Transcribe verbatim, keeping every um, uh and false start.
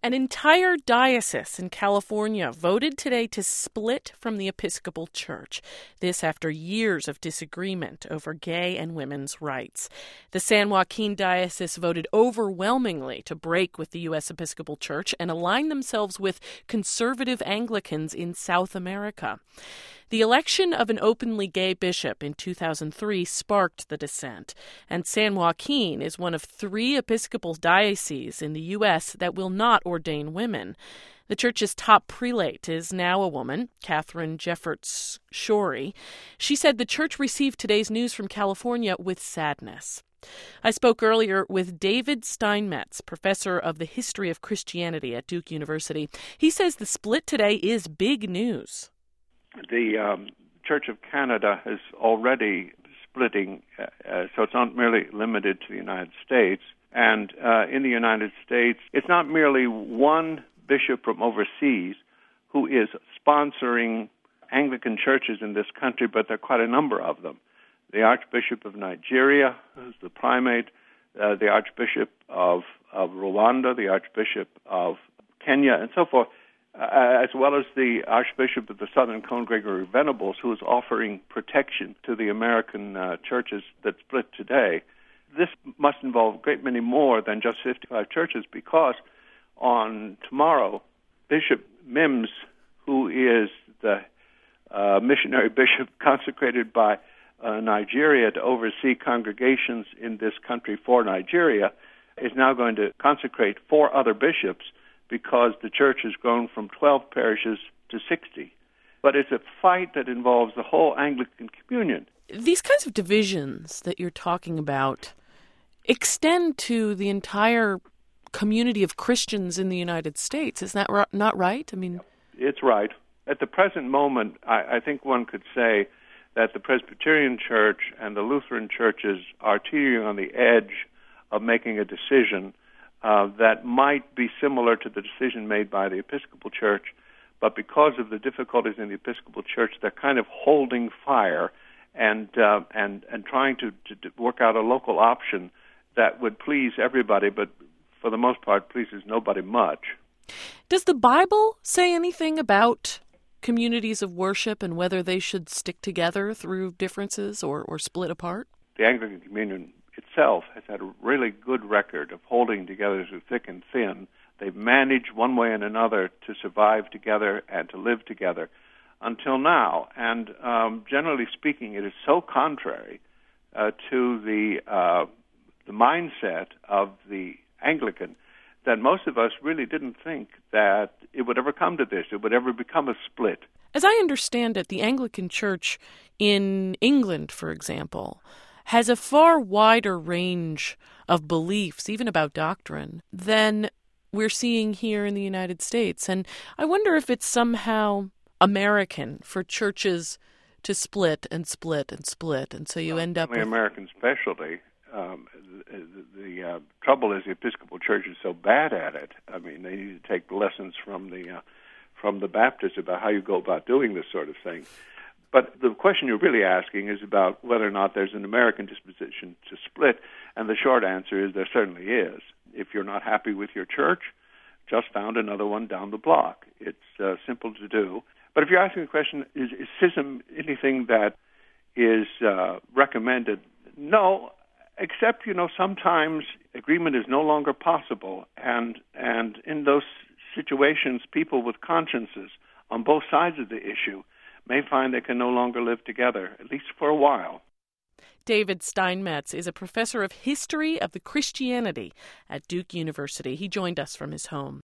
An entire diocese in California voted today to split from the Episcopal Church. This after years of disagreement over gay and women's rights. The San Joaquin Diocese voted overwhelmingly to break with the U S Episcopal Church and align themselves with conservative Anglicans in South America. The election of an openly gay bishop in two thousand three sparked the dissent, and San Joaquin is one of three Episcopal dioceses in the U S that will not ordain women. The church's top prelate is now a woman, Catherine Jefferts Schori. She said the church received today's news from California with sadness. I spoke earlier with David Steinmetz, professor of the history of Christianity at Duke University. He says the split today is big news. The um, Church of Canada is already splitting, uh, uh, so it's not merely limited to the United States. And uh, in the United States, it's not merely one bishop from overseas who is sponsoring Anglican churches in this country, but there are quite a number of them. The Archbishop of Nigeria, who's the primate, uh, the Archbishop of, of Rwanda, the Archbishop of Kenya, and so forth. Uh, as well as the Archbishop of the Southern Cone, Gregory Venables, who is offering protection to the American uh, churches that split today. This must involve a great many more than just fifty-five churches, because on tomorrow, Bishop Mims, who is the uh, missionary bishop consecrated by uh, Nigeria to oversee congregations in this country for Nigeria, is now going to consecrate four other bishops, because the church has grown from twelve parishes to sixty. But it's a fight that involves the whole Anglican communion. These kinds of divisions that you're talking about extend to the entire community of Christians in the United States. Is that not right? I mean, it's right. At the present moment, I, I think one could say that the Presbyterian Church and the Lutheran churches are teetering on the edge of making a decision Uh, that might be similar to the decision made by the Episcopal Church, but because of the difficulties in the Episcopal Church, they're kind of holding fire and uh, and and trying to, to, to work out a local option that would please everybody, but for the most part pleases nobody much. Does the Bible say anything about communities of worship and whether they should stick together through differences or, or split apart? The Anglican Communion itself has had a really good record of holding together through thick and thin. They've managed one way and another to survive together and to live together until now. And um, generally speaking, it is so contrary uh, to the uh, the mindset of the Anglican that most of us really didn't think that it would ever come to this, it would ever become a split. As I understand it, the Anglican Church in England, for example, has a far wider range of beliefs, even about doctrine, than we're seeing here in the United States. And I wonder if it's somehow American for churches to split and split and split, and so you well, end up with... American specialty. Um, the the uh, trouble is the Episcopal Church is so bad at it. I mean, they need to take lessons from the uh, from the Baptists about how you go about doing this sort of thing. But the question you're really asking is about whether or not there's an American disposition to split, and the short answer is there certainly is. If you're not happy with your church, just found another one down the block. It's uh, simple to do. But if you're asking the question, is, is schism anything that is uh, recommended? No, except, you know, sometimes agreement is no longer possible, and and in those situations, people with consciences on both sides of the issue may find they can no longer live together, at least for a while. David Steinmetz is a professor of history of the Christianity at Duke University. He joined us from his home.